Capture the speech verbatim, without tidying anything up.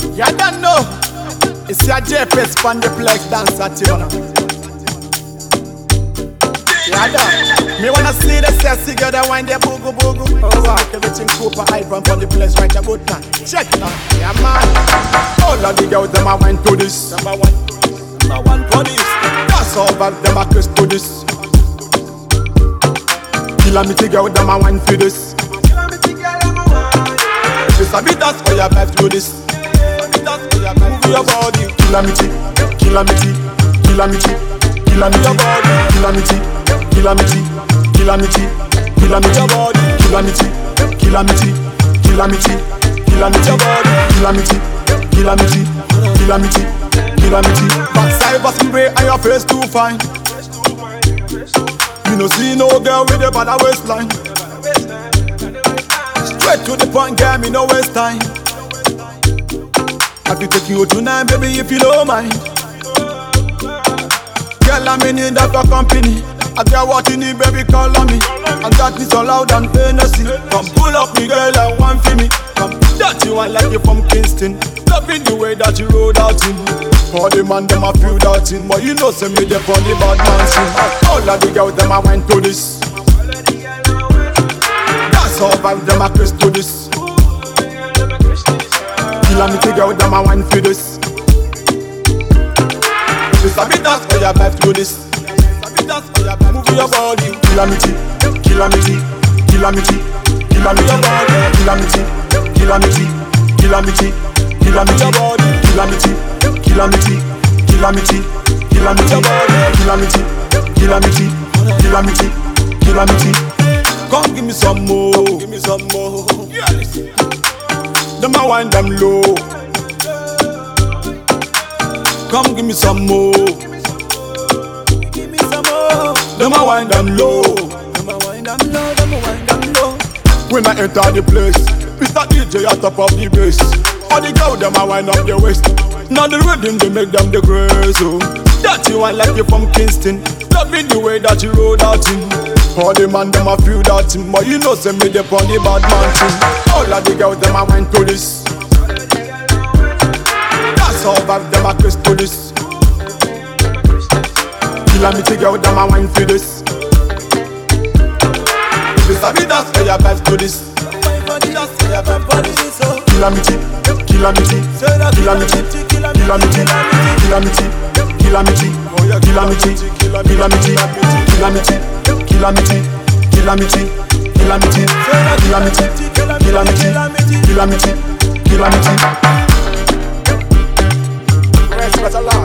You don't know. It's your J P S from the Plex dance at you. Yeah, don't. Me wanna see the sexy girl that wind their boogie boogie. Oh, wow. Everything cool for high from the place right about time. Check it out. Yeah, man. All of the girls, them a wine to this. Number one. Number one for this. That's all of them a kiss to this. Kilometer girl, them a wine for this. It's a bit that's for your vibe through this. Move your body. Kilometer, kilometer, kilometer, kilometer body. Kilometer, kilometer, kilometer, kilometer body. Kilometer, kilometer, kilometer, kilometer body. Kilometer, kilometer, kilometer, kilometer. Backside was spray and your face too fine. You no see no girl with a bad waistline. Straight to the point, girl, me no waste time. I be taking you tonight, baby, if you don't mind. Girl, I'm in need of your company. I get what you need, baby, call on me. And that is so loud and fantasy. Come pull up me, girl, and one for me. Come that you want like you from Kingston. Loving the way that you rode out in. All the man, them a feel that in. But you know, send me the funny bad man scene. All of the girls, them a went to this. That's all of them a kiss to this. Kilometer girl, them a wine for this. It's a bit that's for your vibe through this. Move your body. Kilometer, kilometer, kilometer, kilometer body. Kilometer, kilometer, kilometer, kilometer body. Kilometer, kilometer, kilometer, kilometer body. Kilometer, kilometer, kilometer, kilometer. Come give me some more, give me some more. Yes. Them a wind them low. Come give me some more. Give me some more. Them a wind them low. Them a wind them low. Them a wind them low. When I enter the place, Mister D J at top of the bass. All the girls them a wind up their waist. Now the rhythm they make them the grace. Oh, that you want like you from Kingston. Loving the way that you roll out in. All the man them a feel that thing, but you know send me the on the bad man thing. All of the girls them a went to this. That's all of them a kiss to this. Kilometer girl them a wine for this. This a bit that's for your vibes to this. Kilometer, kilometer, kilometer, kilometer, kilometer, kilometer, kilometer, kilometer, kilometer, kilometer, kilometer, kilometer, kilometer, kilometer, kilometer.